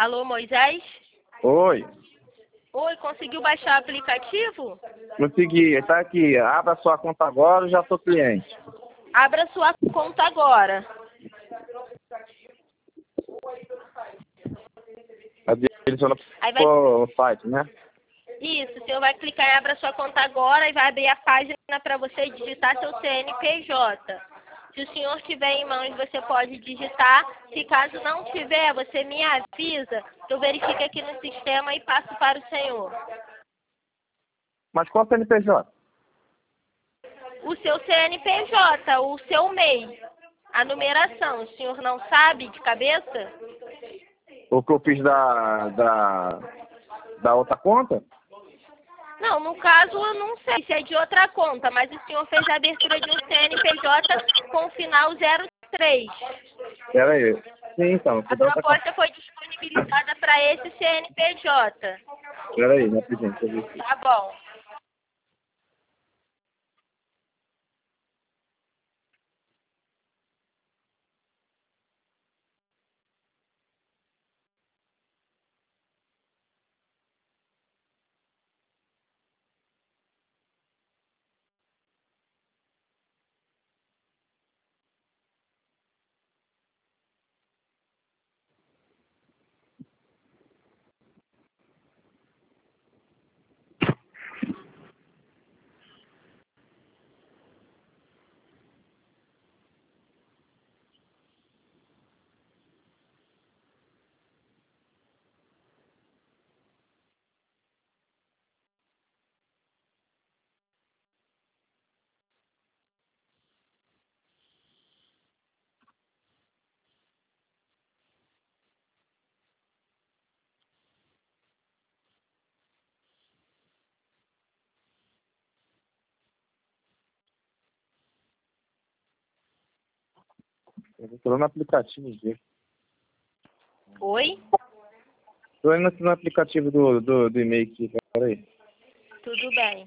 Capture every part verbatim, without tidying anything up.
Alô, Moisés? Oi, Oi, conseguiu baixar o aplicativo? consegui. Tá aqui. Abra sua conta agora, eu já sou cliente. Abra sua conta agora. Adiciona Aí vai... o site, né? Isso, o senhor vai clicar em abra sua conta agora e vai abrir a página para você digitar seu C N P J. Se o senhor tiver em mãos, você pode digitar. Se caso não tiver, você me avisa, eu verifico aqui no sistema e passo para o senhor. Mas qual é o C N P J? O seu C N P J, o seu M E I, a numeração, o senhor não sabe de cabeça? O que eu fiz da, da, da outra conta? Não, no caso eu não sei se é de outra conta, mas o senhor fez a abertura de um C N P J com o final zero três. Pera aí. Sim, então. A Da outra conta. proposta foi disponibilizada para esse C N P J. Pera aí, rapidinho. Deixa eu ver aqui. Tá bom. Eu tô no aplicativo aqui. Oi? Tô indo aqui no aplicativo do, do, do e-mail aqui. Pera aí. Tudo bem.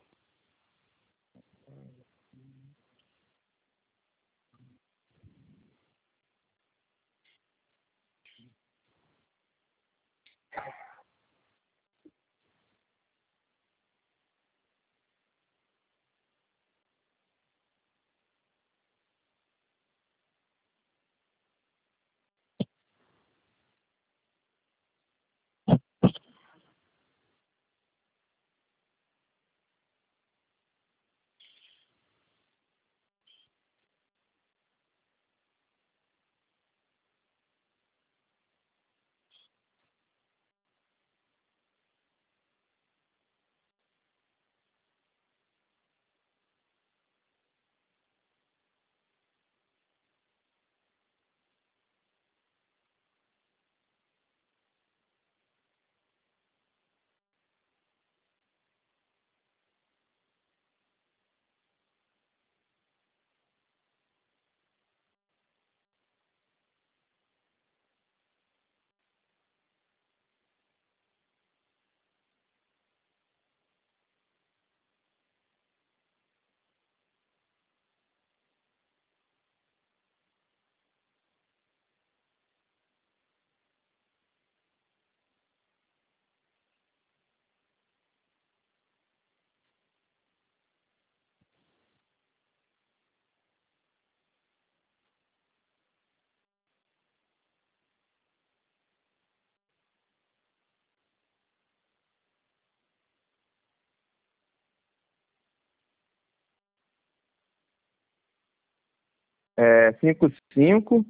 É cinco cinco.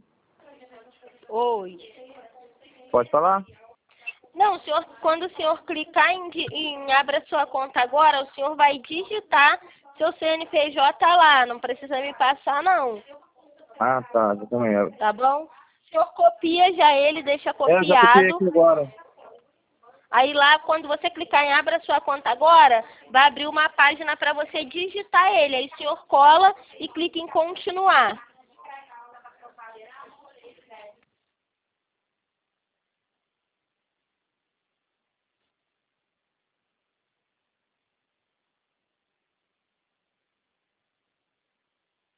Oi. Pode falar? Não, o senhor, quando o senhor clicar em, di- em abra sua conta agora, o senhor vai digitar seu C N P J lá, não precisa me passar não, Ah, tá. Eu também. É, tá bom? O senhor copia já ele, deixa eu já copiei copiado. aqui agora. Aí lá, quando você clicar em abra sua conta agora, vai abrir uma página para você digitar ele. Aí o senhor cola e clica em continuar.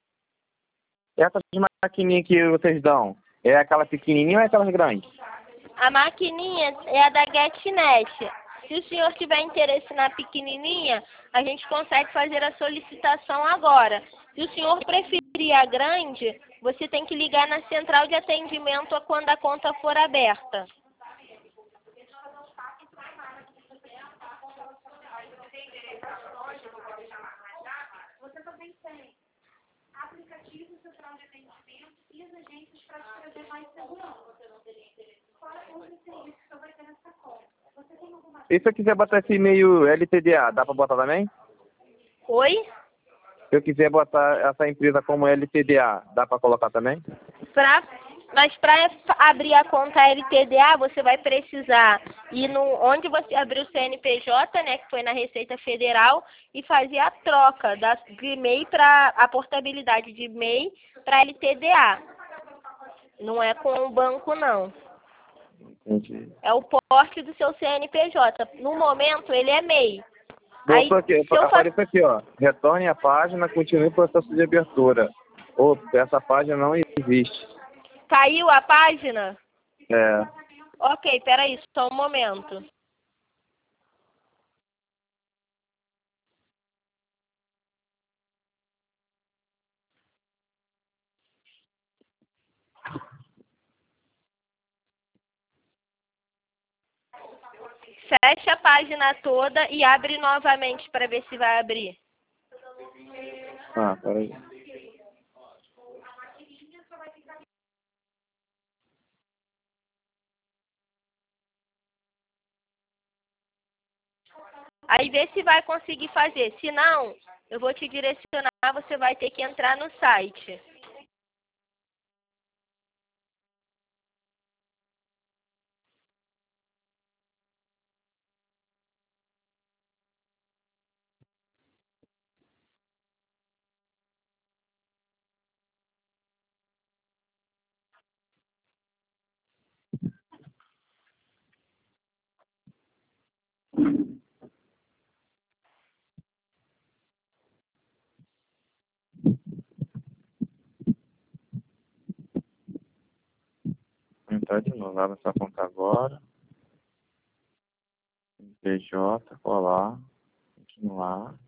Essas maquininhas que vocês dão, é aquela pequenininha ou é aquelas grandes? A maquininha é a da GetNet. Se o senhor tiver interesse na pequenininha, a gente consegue fazer a solicitação agora. Se o senhor preferir a grande, você tem que ligar na central de atendimento quando a conta for aberta. Você também tem aplicativo central de atendimento e as agências para te trazer mais segurança. Você não teria interesse. Fora outros serviços que você vai ter nessa conta. Você tem alguma... E se eu quiser botar esse e-mail L T D A, dá para botar também? Oi? Se eu quiser botar essa empresa como L T D A, dá para colocar também? Pra, mas para abrir a conta L T D A, você vai precisar ir no, onde você abriu o C N P J, né, que foi na Receita Federal, e fazer a troca da, de M E I para a portabilidade de M E I para L T D A. Não é com o banco, não. Entendi. É o porte do seu C N P J. No momento, ele é M E I. Aí, Botou aqui, se eu fa- apareceu aqui, ó. Retorne à página, continue o processo de abertura. Opa, essa página não existe. Caiu a página? É. Ok, peraí, só um momento. Fecha a página toda e abre novamente para ver se vai abrir. Ah, peraí. Aí vê se vai conseguir fazer. Se não, eu vou te direcionar, você vai ter que entrar no site. Vou entrar de novo. Abre essa conta agora. P J, colar, continuar.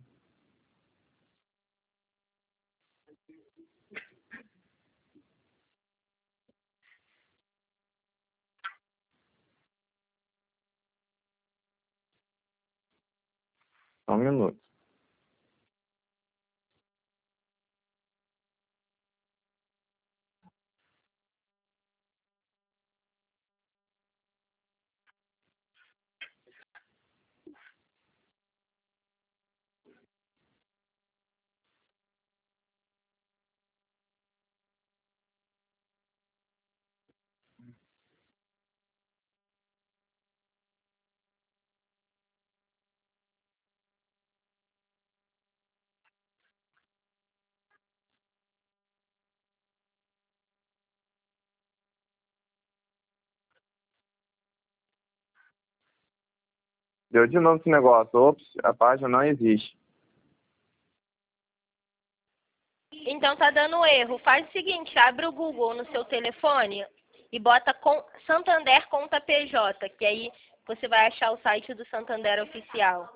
Só um minuto. Deu de novo esse negócio. Ops, a página não existe. Então tá dando erro. Faz o seguinte, abre o Google no seu telefone e bota com Santander Conta P J, que aí você vai achar o site do Santander oficial.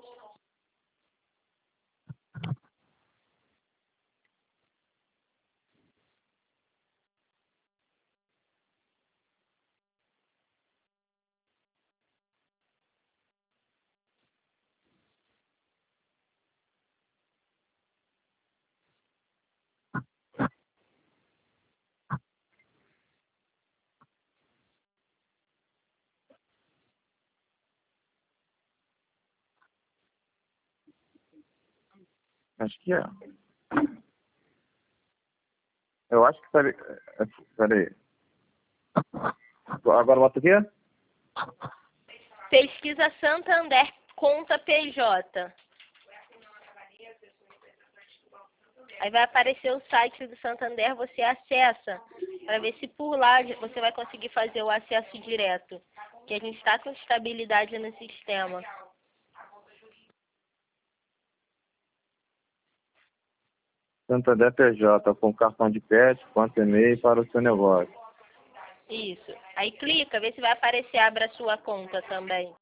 Acho que é. Eu acho que peraí. Peraí. Agora bota o quê? Pesquisa Santander Conta P J. Aí vai aparecer o site do Santander, você acessa para ver se por lá você vai conseguir fazer o acesso direto. Que a gente está com estabilidade no sistema. Santander P J, com cartão de crédito, quanto e-mail para o seu negócio. Isso. Aí clica, vê se vai aparecer, abra sua conta também.